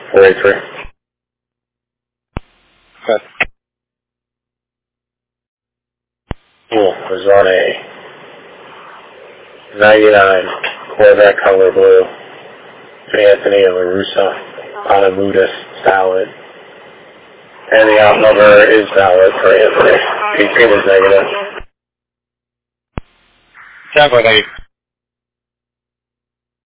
483. Good. Cool. It was on a 99 Corvette color blue. Anthony and LaRussa on a Ludus salad. And the out number is valid for Anthony. 18 is negative. Exactly.